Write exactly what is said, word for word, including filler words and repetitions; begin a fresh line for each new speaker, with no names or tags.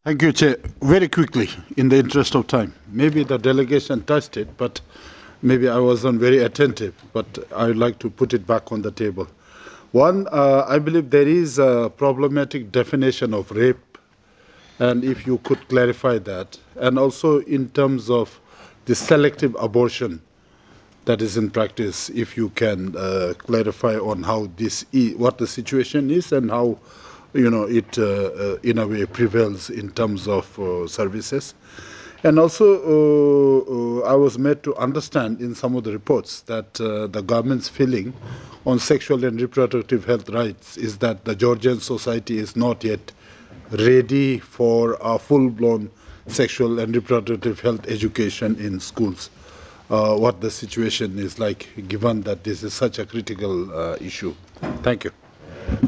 Thank you, Chair. Very quickly, in the interest of time. Maybe the delegation touched it, but maybe I wasn't very attentive. But I would like to put it back on the table. One, uh, I believe there is a problematic definition of rape, and if you could clarify that. And also in terms of the selective abortion that is in practice, if you can uh, clarify on how this, I what the situation is and how you know, it uh, uh, in a way prevails in terms of uh, services. And also, uh, uh, I was made to understand in some of the reports that uh, the government's feeling on sexual and reproductive health rights is that the Georgian society is not yet ready for a full-blown sexual and reproductive health education in schools. Uh, what the situation is like, given that this is such a critical uh, issue. Thank you.